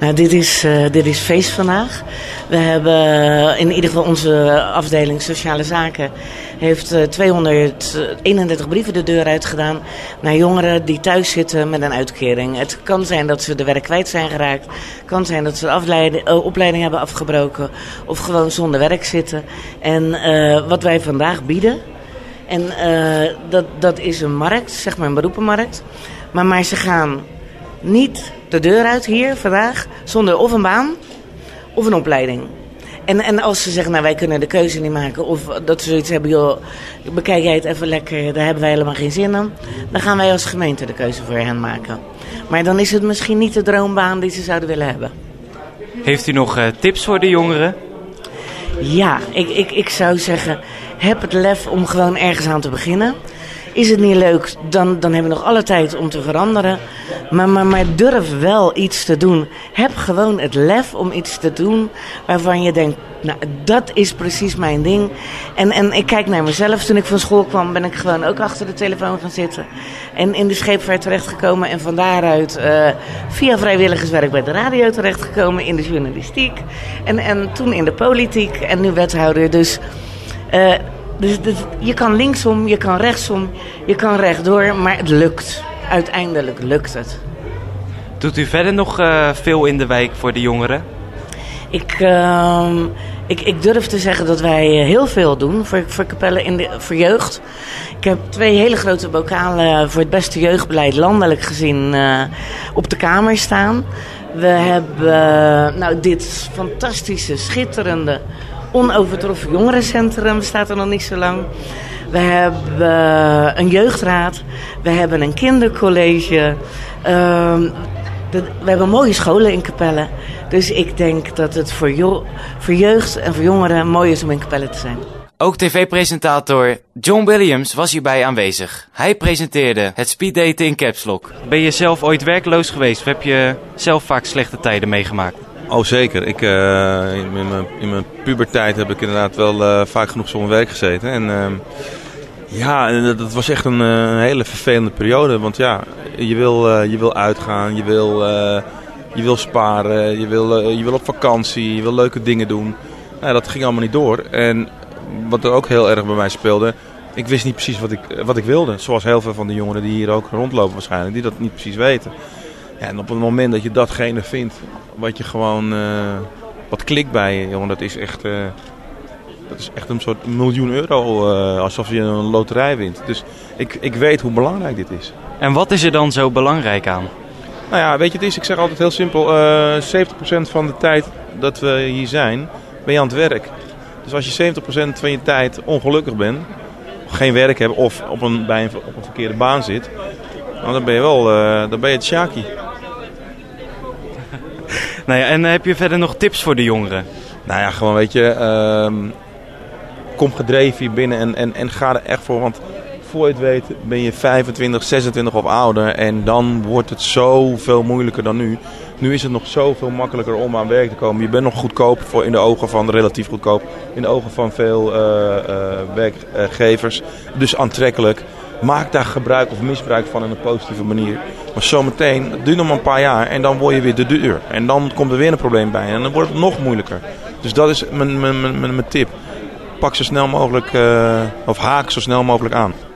Nou, dit is feest vandaag. We hebben in ieder geval onze afdeling Sociale Zaken heeft 231 brieven de deur uitgedaan naar jongeren die thuis zitten met een uitkering. Het kan zijn dat ze de werk kwijt zijn geraakt. Het kan zijn dat ze de opleiding hebben afgebroken of gewoon zonder werk zitten. En wat wij vandaag bieden, en dat is een markt, zeg maar een beroepenmarkt. Maar ze gaan niet de deur uit hier vandaag zonder of een baan of een opleiding. En als ze zeggen, nou wij kunnen de keuze niet maken, of dat ze zoiets hebben, joh, bekijk jij het even lekker, daar hebben wij helemaal geen zin in, dan gaan wij als gemeente de keuze voor hen maken. Maar dan is het misschien niet de droombaan die ze zouden willen hebben. Heeft u nog tips voor de jongeren? Ja, ik zou zeggen, heb het lef om gewoon ergens aan te beginnen. Is het niet leuk, dan hebben we nog alle tijd om te veranderen. Maar durf wel iets te doen. Heb gewoon het lef om iets te doen waarvan je denkt, nou, dat is precies mijn ding. En ik kijk naar mezelf. Toen ik van school kwam, ben ik gewoon ook achter de telefoon gaan zitten. En in de scheepvaart terechtgekomen. En van daaruit via vrijwilligerswerk bij de radio terechtgekomen. In de journalistiek. En toen in de politiek. En nu wethouder. Dus je kan linksom, je kan rechtsom, je kan rechtdoor, maar het lukt. Uiteindelijk lukt het. Doet u verder nog veel in de wijk voor de jongeren? Ik durf te zeggen dat wij heel veel doen voor Capelle voor jeugd. Ik heb 2 hele grote bokalen voor het beste jeugdbeleid landelijk gezien op de Kamer staan. We hebben dit fantastische, schitterende, onovertroffen jongerencentrum, bestaat er nog niet zo lang. We hebben een jeugdraad. We hebben een kindercollege. We hebben mooie scholen in Capelle. Dus ik denk dat het voor jeugd en voor jongeren mooi is om in Capelle te zijn. Ook tv-presentator John Williams was hierbij aanwezig. Hij presenteerde het speeddaten in Caps Lock. Ben je zelf ooit werkloos geweest of heb je zelf vaak slechte tijden meegemaakt? Oh zeker. In mijn puberteit heb ik inderdaad wel vaak genoeg zonder werk gezeten. En dat was echt een hele vervelende periode. Want ja, je wil uitgaan, je wil sparen, je wil op vakantie, je wil leuke dingen doen. Nou, dat ging allemaal niet door. En wat er ook heel erg bij mij speelde, ik wist niet precies wat ik wilde. Zoals heel veel van de jongeren die hier ook rondlopen waarschijnlijk, die dat niet precies weten. Ja, en op het moment dat je datgene vindt wat je gewoon wat klikt bij je, jongen, dat is echt een soort €1 miljoen, alsof je een loterij wint. Dus ik weet hoe belangrijk dit is. En wat is er dan zo belangrijk aan? Nou ja, weet je, ik zeg altijd heel simpel, 70% van de tijd dat we hier zijn, ben je aan het werk. Dus als je 70% van je tijd ongelukkig bent, geen werk hebt of op een verkeerde baan zit, nou, dan ben je het sjaki. Nou ja, en heb je verder nog tips voor de jongeren? Nou ja, gewoon weet je, kom gedreven hier binnen en ga er echt voor. Want voor je het weet ben je 25, 26 of ouder en dan wordt het zoveel moeilijker dan nu. Nu is het nog zoveel makkelijker om aan werk te komen. Je bent nog goedkoop in de ogen van, relatief goedkoop, in de ogen van veel werkgevers. Dus aantrekkelijk. Maak daar gebruik of misbruik van in een positieve manier. Maar zometeen, het duurt nog maar een paar jaar en dan word je weer de deur. En dan komt er weer een probleem bij en dan wordt het nog moeilijker. Dus dat is mijn tip. Pak zo snel mogelijk, of haak zo snel mogelijk aan.